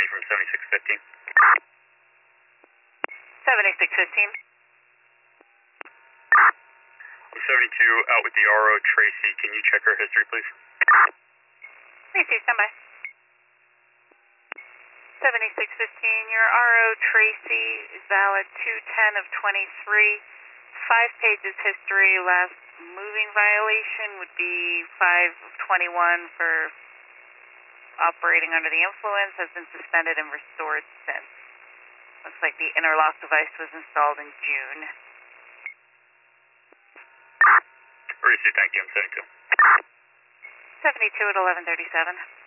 County from 7615. 7615. 72 out with the RO Tracy. Can you check her history, please? Tracy, stand by. 7615, your RO Tracy is valid 210 of 23. 5 pages history. Last moving violation would be 5 of 21 for operating under the influence. Has been suspended and restored since. Looks like the interlock device was installed in June. Tracy, thank you. I'm 72. 72 at 1137.